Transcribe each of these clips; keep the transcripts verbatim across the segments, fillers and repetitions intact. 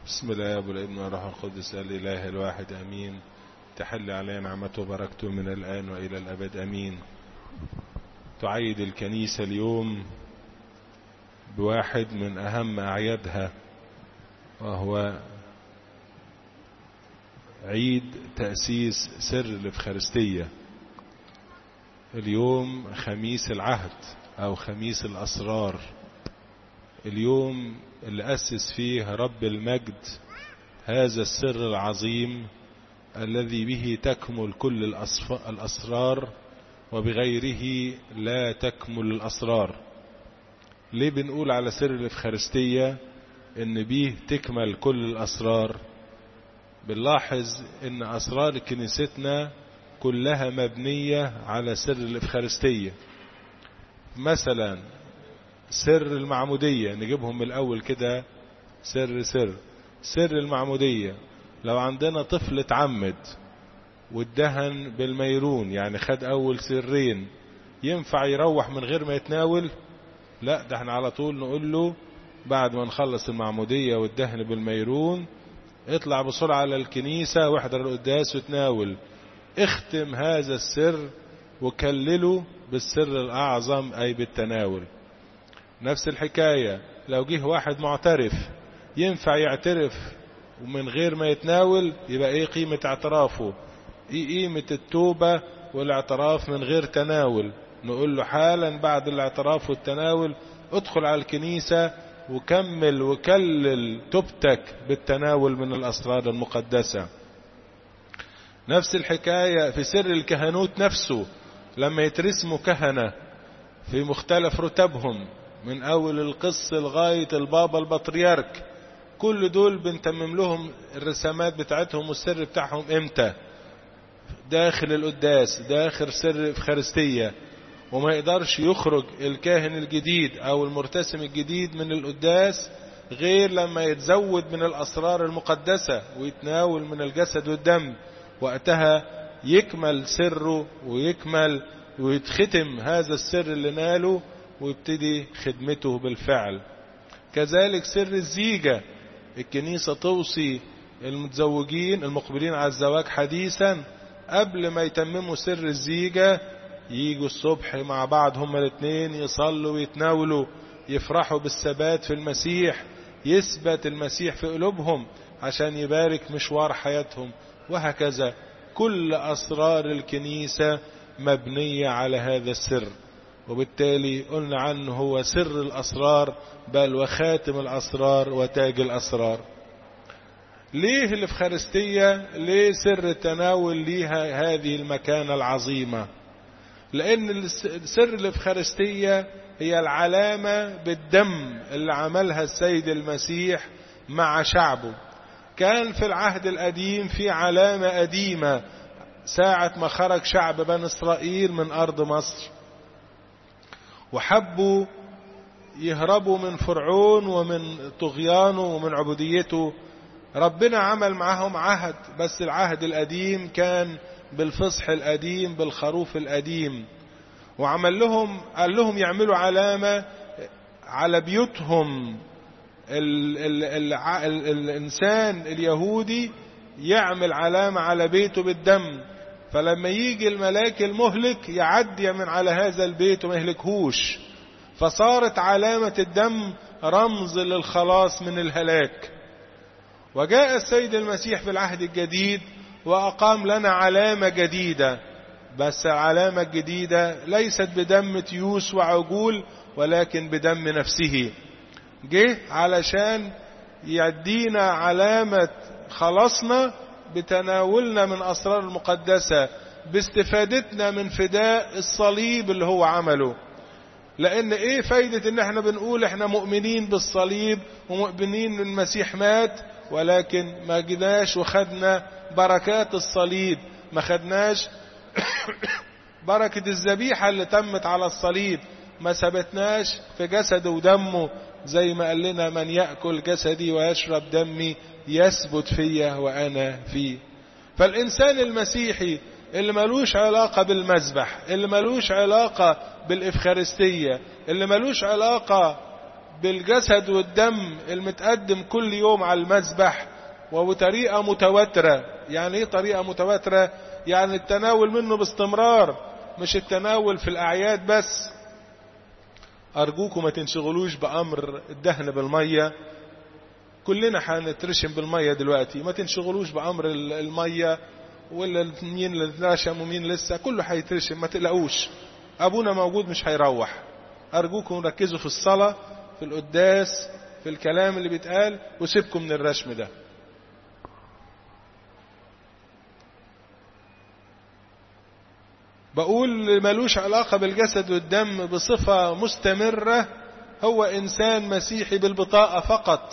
بسم الله والابن والروح القدس الإله الواحد أمين. تحل علينا نعمته وبركته من الآن وإلى الأبد أمين. تعيد الكنيسة اليوم بواحد من أهم أعيادها، وهو عيد تأسيس سر الإفخارستية. اليوم خميس العهد أو خميس الأسرار، اليوم اللي أسس فيه رب المجد هذا السر العظيم الذي به تكمل كل الأسرار وبغيره لا تكمل الأسرار. ليه بنقول على سر الإفخارستية إن به تكمل كل الأسرار؟ بنلاحظ إن أسرار كنيستنا كلها مبنية على سر الإفخارستية. مثلا سر المعمودية، نجيبهم من الأول كده سر سر سر المعمودية. لو عندنا طفل اتعمد وادهن بالميرون، يعني خد أول سرين، ينفع يروح من غير ما يتناول؟ لا، ده احنا على طول نقول له بعد ما نخلص المعمودية والدهن بالميرون اطلع بسرعة على الكنيسة واحضر القداس وتناول. اختم هذا السر وكلله بالسر الأعظم أي بالتناول. نفس الحكاية لو جه واحد معترف، ينفع يعترف ومن غير ما يتناول؟ يبقى ايه قيمة اعترافه؟ ايه قيمة التوبة والاعتراف من غير تناول؟ نقول له حالا بعد الاعتراف والتناول ادخل على الكنيسة وكمل وكلل توبتك بالتناول من الأسرار المقدسة. نفس الحكاية في سر الكهنوت نفسه، لما يترسموا كهنة في مختلف رتبهم من أول القس لغاية البابا البطريرك، كل دول بنتمم لهم الرسامات بتاعتهم والسر بتاعهم امتى؟ داخل القداس، داخل سر الإفخارستية. وما يقدرش يخرج الكاهن الجديد أو المرتسم الجديد من القداس غير لما يتزود من الأسرار المقدسة ويتناول من الجسد والدم. وقتها يكمل سره ويكمل ويتختم هذا السر اللي ناله ويبتدي خدمته بالفعل. كذلك سر الزيجة، الكنيسة توصي المتزوجين المقبلين على الزواج حديثا قبل ما يتمموا سر الزيجة ييجوا الصبح مع بعض هما الاثنين يصلوا ويتناولوا، يفرحوا بالثبات في المسيح، يثبت المسيح في قلوبهم عشان يبارك مشوار حياتهم. وهكذا كل أسرار الكنيسة مبنية على هذا السر، وبالتالي قلنا عنه هو سر الأسرار بل وخاتم الأسرار وتاج الأسرار. ليه الإفخارستية؟ ليه سر التناول ليها هذه المكانة العظيمة؟ لأن سر الإفخارستية هي العلامة بالدم اللي عملها السيد المسيح مع شعبه. كان في العهد القديم في علامة قديمة ساعة ما خرج شعب بني إسرائيل من أرض مصر وحبوا يهربوا من فرعون ومن طغيانه ومن عبوديته. ربنا عمل معهم عهد، بس العهد القديم كان بالفصح القديم بالخروف القديم، وعمل لهم قال لهم يعملوا علامة على بيوتهم. ال ال ال ال الإنسان اليهودي يعمل علامة على بيته بالدم، فلما يجي الملاك المهلك يعدي من على هذا البيت وما يهلكهوش. فصارت علامة الدم رمز للخلاص من الهلاك. وجاء السيد المسيح في العهد الجديد وأقام لنا علامة جديدة، بس العلامة الجديدة ليست بدم تيوس وعجول ولكن بدم نفسه. جه علشان يدينا علامة خلاصنا بتناولنا من أسرار المقدسة، باستفادتنا من فداء الصليب اللي هو عمله. لأن إيه فايدة إن احنا بنقول احنا مؤمنين بالصليب ومؤمنين إن المسيح مات ولكن ما جناش وخدنا بركات الصليب، ما خدناش بركة الذبيحة اللي تمت على الصليب، ما ثبتناش في جسده ودمه زي ما قال لنا من يأكل جسدي ويشرب دمي يثبت فيا وأنا فيه. فالإنسان المسيحي اللي ملوش علاقة بالمذبح، اللي ملوش علاقة بالإفخارستية، اللي ملوش علاقة بالجسد والدم المتقدم كل يوم على المذبح وبطريقة متواترة. يعني ايه طريقة متواترة؟ يعني التناول منه باستمرار، مش التناول في الأعياد بس. أرجوكم ما تنشغلوش بأمر الدهن بالمية، كلنا هنترشم بالمية دلوقتي، ما تنشغلوش بأمر المية ولا مين اللي رشم ومين لسه، كله هيترشم، ما تقلقوش، أبونا موجود مش هيروح. أرجوكم ركزوا في الصلاة، في القداس، في الكلام اللي بيتقال، وسيبكم من الرشم ده. بقول ملوش علاقة بالجسد والدم بصفة مستمرة، هو إنسان مسيحي بالبطاقة فقط.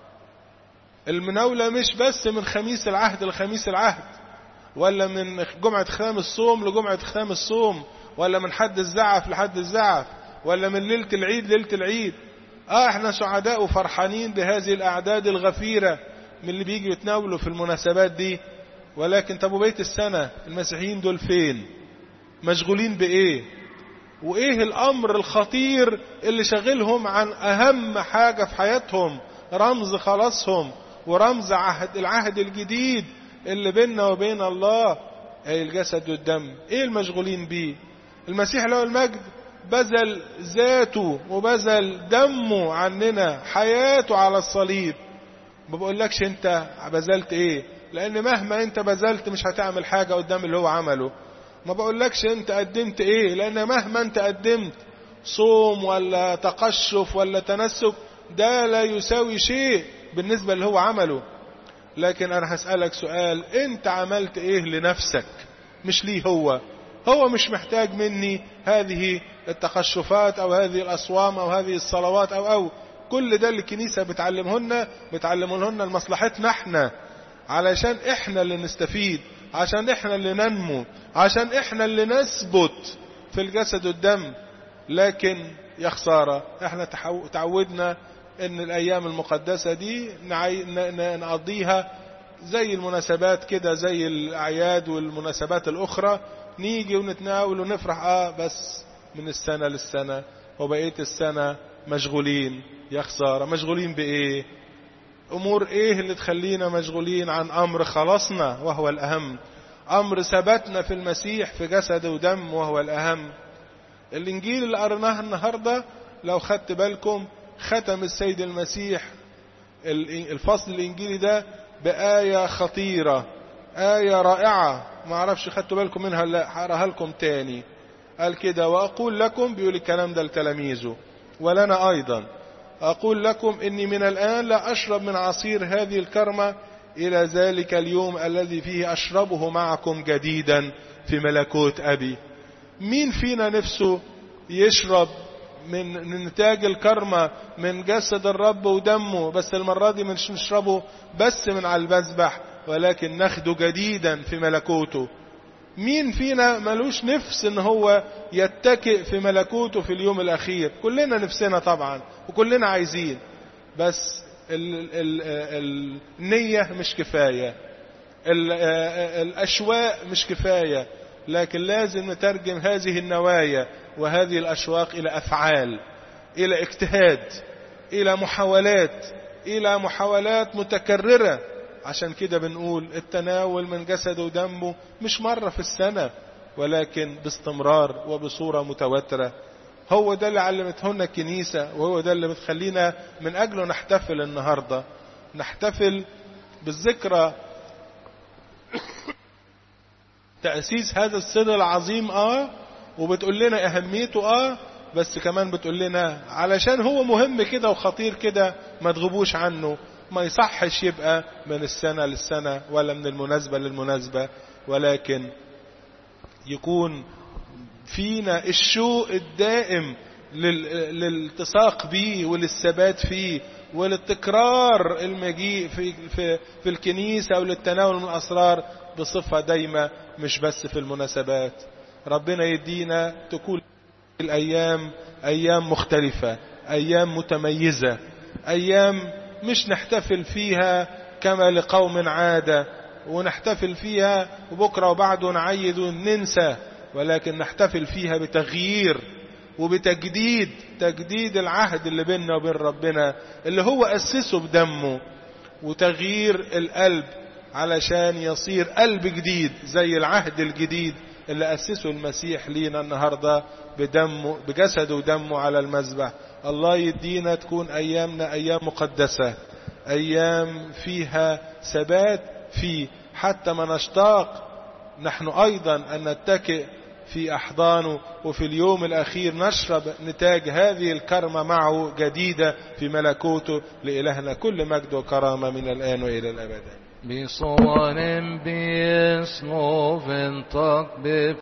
المناولة مش بس من خميس العهد لخميس العهد، ولا من جمعة ختام الصوم لجمعة ختام الصوم، ولا من حد الزعف لحد الزعف، ولا من ليلة العيد ليلة العيد. اه احنا سعداء وفرحانين بهذه الأعداد الغفيرة من اللي بيجي يتناولوا في المناسبات دي، ولكن طب بقية السنة المسيحيين دول فين؟ مشغولين بإيه؟ وإيه الأمر الخطير اللي شغلهم عن أهم حاجة في حياتهم، رمز خلاصهم ورمز عهد العهد الجديد اللي بيننا وبين الله، أي الجسد والدم. إيه المشغولين بيه؟ المسيح له المجد بذل ذاته وبذل دمه عننا، حياته على الصليب. ما بقولكش انت بذلت ايه، لان مهما انت بذلت مش هتعمل حاجة قدام اللي هو عمله. ما بقولكش انت قدمت ايه، لان مهما انت قدمت صوم ولا تقشف ولا تنسك ده لا يساوي شيء بالنسبة اللي هو عمله. لكن انا هسألك سؤال، انت عملت ايه لنفسك مش ليه هو؟ هو مش محتاج مني هذه التقشفات او هذه الاصوام او هذه الصلوات او او كل ده اللي الكنيسة بتعلمهن بتعلمهن لمصلحتنا احنا، علشان احنا اللي نستفيد، عشان احنا اللي ننمو، عشان احنا اللي نثبت في الجسد والدم. لكن يا خسارة احنا تعودنا ان الايام المقدسة دي نقضيها زي المناسبات كده، زي الاعياد والمناسبات الاخرى، نيجي ونتناول ونفرح اه بس من السنة للسنة، وبقية السنة مشغولين. يا خسارة، مشغولين بايه؟ امور ايه اللي تخلينا مشغولين عن امر خلاصنا وهو الاهم، امر ثبتنا في المسيح في جسد ودم وهو الاهم. الانجيل اللي قرناه النهاردة لو خدت بالكم ختم السيد المسيح الفصل الانجيلي ده بآية خطيرة، آية رائعة، ما اعرفش خدتوا بالكم منها، لا هقراها لكم تاني. قال كده: واقول لكم، بيقول الكلام ده لتلاميذه ولنا ايضا، اقول لكم اني من الان لا اشرب من عصير هذه الكرمة الى ذلك اليوم الذي فيه اشربه معكم جديدا في ملكوت ابي. مين فينا نفسه يشرب من نتاج الكرمة من جسد الرب ودمه، بس المرة دي مش نشربه بس من على المذبح، ولكن ناخده جديدا في ملكوته؟ مين فينا ملوش نفس ان هو يتكئ في ملكوته في اليوم الاخير؟ كلنا نفسنا طبعا وكلنا عايزين، بس ال ال ال النية مش كفاية، ال الاشواق مش كفاية، لكن لازم نترجم هذه النوايا وهذه الاشواق الى افعال، الى اجتهاد، الى محاولات، الى محاولات متكررة. عشان كده بنقول التناول من جسد ودمه مش مرة في السنة، ولكن باستمرار وبصورة متواترة. هو ده اللي علمتهن الكنيسة، وهو ده اللي بتخلينا من أجله نحتفل النهاردة، نحتفل بالذكرى تأسيس هذا السر العظيم اه وبتقول لنا أهميته اه بس كمان بتقول لنا علشان هو مهم كده وخطير كده ما تغبوش عنه. ما يصحش يبقى من السنة للسنة ولا من المناسبة للمناسبة، ولكن يكون فينا الشوق الدائم للالتصاق به وللثبات فيه وللتكرار المجيء في, في, في الكنيسة وللتناول من الأسرار بصفة دايمة، مش بس في المناسبات. ربنا يدينا تكون الأيام أيام مختلفة، أيام متميزة، أيام مش نحتفل فيها كما لقوم عادة ونحتفل فيها وبكرة وبعده نعيد وننسى، ولكن نحتفل فيها بتغيير وبتجديد تجديد العهد اللي بيننا وبين ربنا اللي هو أسسه بدمه، وتغيير القلب علشان يصير قلب جديد زي العهد الجديد اللي أسسه المسيح لينا النهاردة بدمه بجسده ودمه على المذبح. الله يدينا تكون أيامنا أيام مقدسة، أيام فيها ثبات فيه، حتى ما نشتاق نحن أيضا أن نتكئ في أحضانه، وفي اليوم الأخير نشرب نتاج هذه الكرمة معه جديدة في ملكوته. لإلهنا كل مجد وكرامة من الآن وإلى الأبد. بصوان باسمه